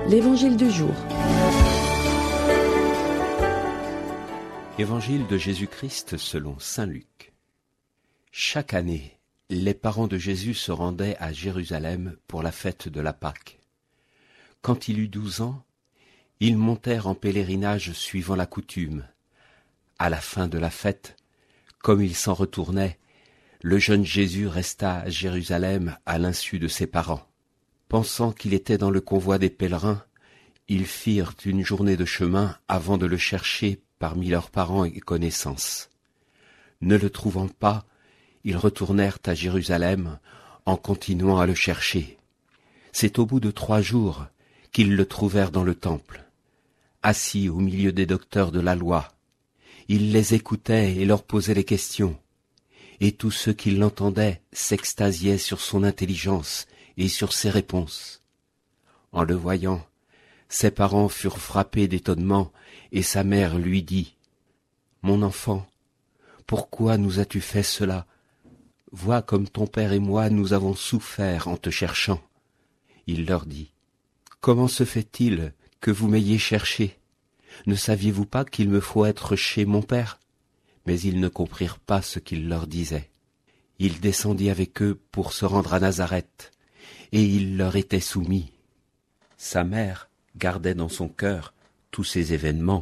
L'Évangile du jour. Évangile de Jésus-Christ selon saint Luc. Chaque année, les parents de Jésus se rendaient à Jérusalem pour la fête de la Pâque. Quand il eut 12 ans, ils montèrent en pèlerinage suivant la coutume. À la fin de la fête, comme ils s'en retournaient, le jeune Jésus resta à Jérusalem à l'insu de ses parents. Pensant qu'il était dans le convoi des pèlerins, ils firent une journée de chemin avant de le chercher parmi leurs parents et connaissances. Ne le trouvant pas, ils retournèrent à Jérusalem en continuant à le chercher. C'est au bout de 3 jours qu'ils le trouvèrent dans le temple, assis au milieu des docteurs de la loi. Il les écoutait et leur posait des questions, et tous ceux qui l'entendaient s'extasiaient sur son intelligence et sur ses réponses. En le voyant, ses parents furent frappés d'étonnement, et sa mère lui dit : « Mon enfant, pourquoi nous as-tu fait cela ? Vois comme ton père et moi nous avons souffert en te cherchant. » Il leur dit : « Comment se fait-il que vous m'ayez cherché ? Ne saviez-vous pas qu'il me faut être chez mon père ? » Mais ils ne comprirent pas ce qu'il leur disait. Il descendit avec eux pour se rendre à Nazareth, et il leur était soumis. Sa mère gardait dans son cœur tous ces événements.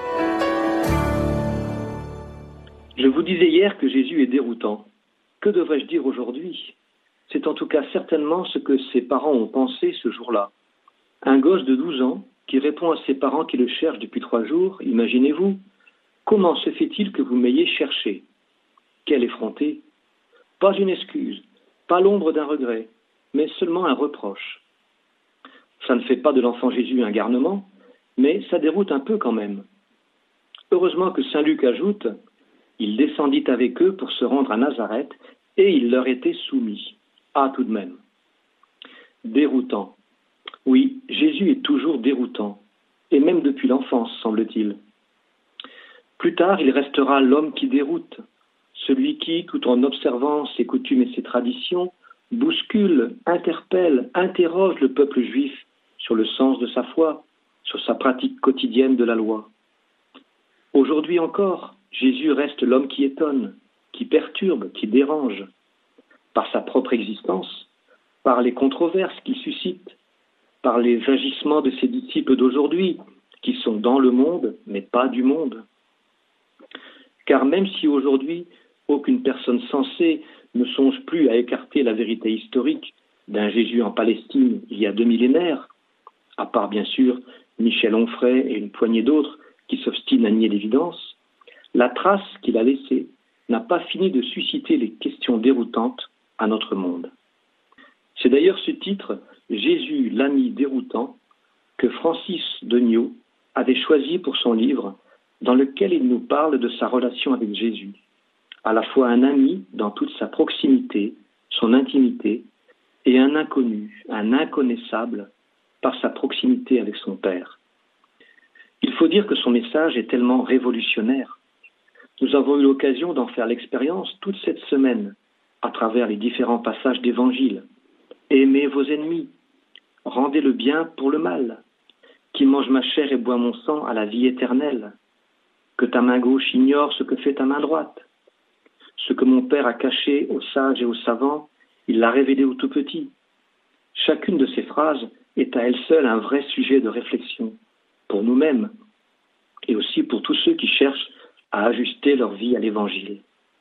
Je vous disais hier que Jésus est déroutant. Que devrais-je dire aujourd'hui ? C'est en tout cas certainement ce que ses parents ont pensé ce jour-là. Un gosse de 12 ans qui répond à ses parents qui le cherchent depuis 3 jours, imaginez-vous, comment se fait-il que vous m'ayez cherché ? Quel effronté ! Pas une excuse, pas l'ombre d'un regret, mais seulement un reproche. Ça ne fait pas de l'enfant Jésus un garnement, mais ça déroute un peu quand même. Heureusement que saint Luc ajoute « Il descendit avec eux pour se rendre à Nazareth, et il leur était soumis. » Ah, tout de même. Déroutant. Oui, Jésus est toujours déroutant, et même depuis l'enfance, semble-t-il. Plus tard, il restera l'homme qui déroute, celui qui, tout en observant ses coutumes et ses traditions, bouscule, interpelle, interroge le peuple juif sur le sens de sa foi, sur sa pratique quotidienne de la loi. Aujourd'hui encore, Jésus reste l'homme qui étonne, qui perturbe, qui dérange, par sa propre existence, par les controverses qu'il suscite, par les agissements de ses disciples d'aujourd'hui, qui sont dans le monde, mais pas du monde. Car même si aujourd'hui, aucune personne sensée ne songe plus à écarter la vérité historique d'un Jésus en Palestine il y a 2 millénaires, à part bien sûr Michel Onfray et une poignée d'autres qui s'obstinent à nier l'évidence, la trace qu'il a laissée n'a pas fini de susciter les questions déroutantes à notre monde. C'est d'ailleurs ce titre, Jésus, l'ami déroutant, que Francis Degnaud avait choisi pour son livre, dans lequel il nous parle de sa relation avec Jésus, à la fois un ami dans toute sa proximité, son intimité, et un inconnu, un inconnaissable, par sa proximité avec son Père. Il faut dire que son message est tellement révolutionnaire. Nous avons eu l'occasion d'en faire l'expérience toute cette semaine, à travers les différents passages d'Évangile. Aimez vos ennemis, rendez le bien pour le mal, qui mange ma chair et boit mon sang à la vie éternelle, que ta main gauche ignore ce que fait ta main droite. Ce que mon Père a caché aux sages et aux savants, il l'a révélé aux tout petits. Chacune de ces phrases est à elle seule un vrai sujet de réflexion, pour nous-mêmes, et aussi pour tous ceux qui cherchent à ajuster leur vie à l'Évangile.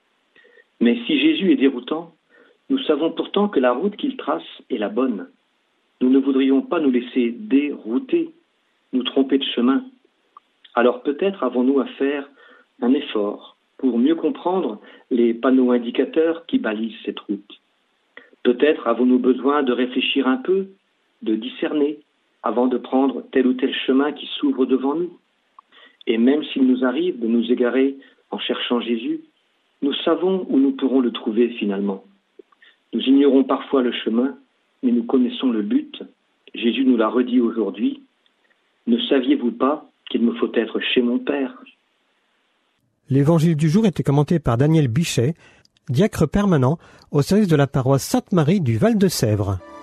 Mais si Jésus est déroutant, nous savons pourtant que la route qu'il trace est la bonne. Nous ne voudrions pas nous laisser dérouter, nous tromper de chemin. Alors peut-être avons-nous à faire un effort pour mieux comprendre les panneaux indicateurs qui balisent cette route. Peut-être avons-nous besoin de réfléchir un peu, de discerner, avant de prendre tel ou tel chemin qui s'ouvre devant nous. Et même s'il nous arrive de nous égarer en cherchant Jésus, nous savons où nous pourrons le trouver finalement. Nous ignorons parfois le chemin, mais nous connaissons le but. Jésus nous l'a redit aujourd'hui. Ne saviez-vous pas qu'il me faut être chez mon Père ? L'évangile du jour était commenté par Daniel Bichet, diacre permanent au service de la paroisse Sainte-Marie du Val-de-Sèvres.